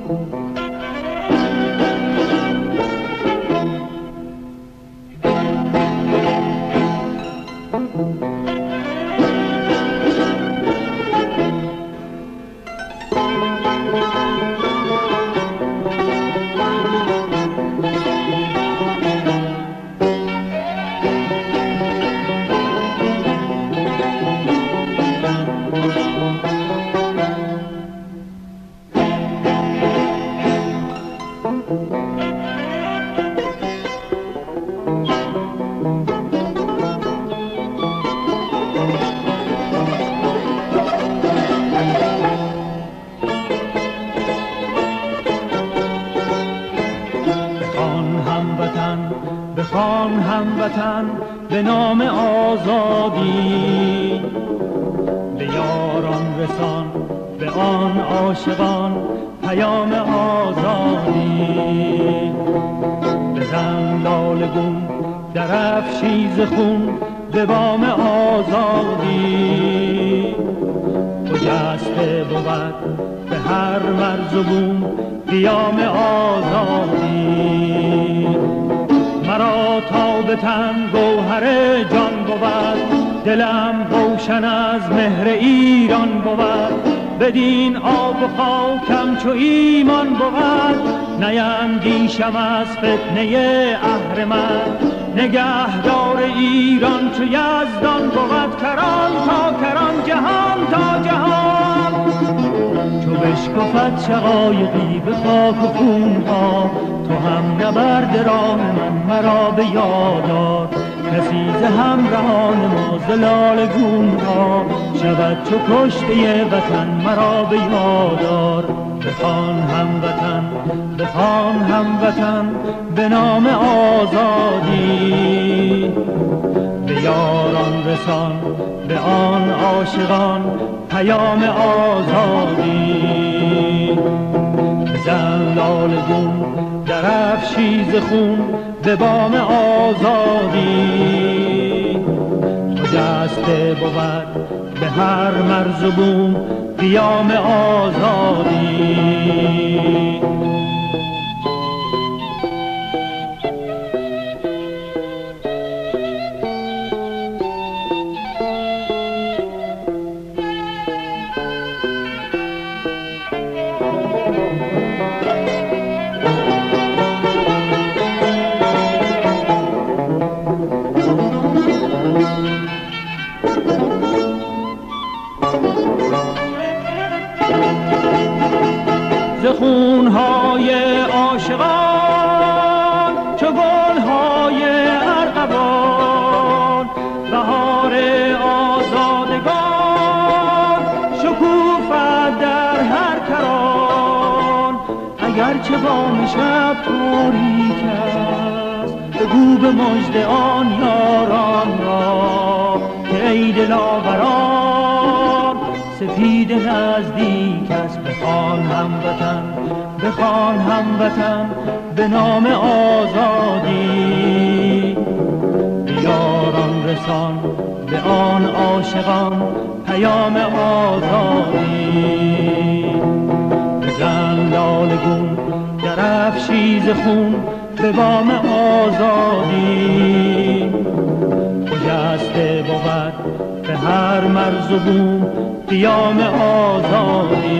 بخوان هموطن به نام آزادی، به یاران رسان به آن عاشقان پیام آزادی. بزن لاله گون درفشی ز خون به بام آزادی. خجسته بود به هر مرز و بوم قیام آزادی. مرا تا به تن گوهر جان بود، دلم روشن از مهر ایران بود. بدین آب و خاکم چو ایمان بود، نیندیشم از فتنه اهرمن. نگهدار ایران چو یزدان بود، کران تا کران، جهان تا جهان. چو بشکفد شقایقی به خاک و خونها، تو هم نبرد راه من مرا به یاد آر. کسی ز همراهان ما ز لاله گون ها، شود چو کشته وطن مرا به یاد آر. بخوان هموطن بخوان هموطن به نام آزادی. به یاران رسان به آن عاشقان پیام آزادی. بزن لاله گون درفشی ز خون به بام آزادی. خجسته بود به هر مرز و بوم قیام آزادی. ز خونهای عاشقان چو گلهای ارغوان، بهار آزادگان شکوفد در هر کران. اگرچه بام شب تاریک است، بگو به مژده آن یاران را که ای دلاوران سپید نزدیک است. بخوان هموطن بخوان هموطن به نام آزادی. به یاران رسان به آن عاشقان پیام آزادی. بزن لاله گون درفشی ز خون به بام آزادی. خجسته بود به هر مرز و بوم قیام آزادی.